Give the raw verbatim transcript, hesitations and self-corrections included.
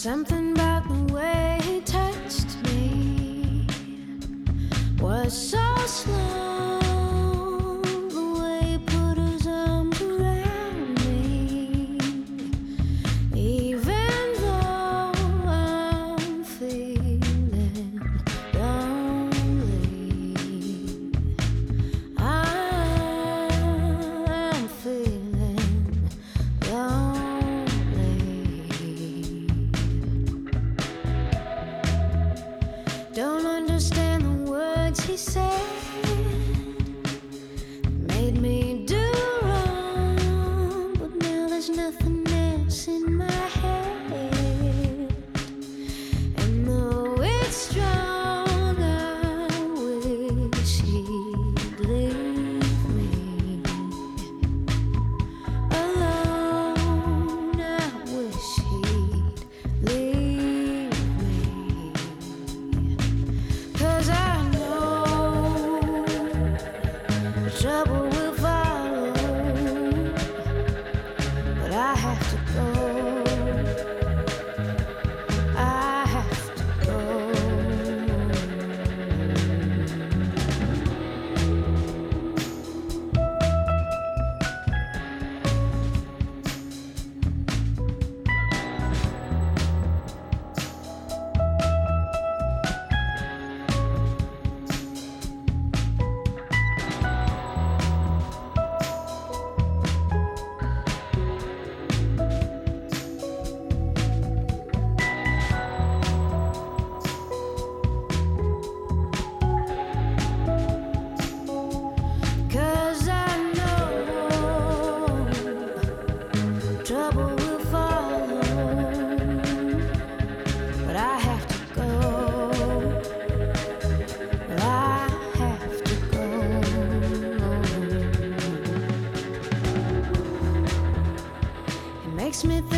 Something about the way he touched me was so slow. The way he put his arms around me, even though I'm feeling lonely, I'm feeling lonely. Don't understand the words he said, made me do wrong, but now there's nothing else in my head. And though it's strong, I wish he'd leave me alone. I wish he'd leave me. 'Cause I know trouble will follow, but I have to go. I have to go. Cause I know trouble will follow, but I have to go. But I have to go. It makes me think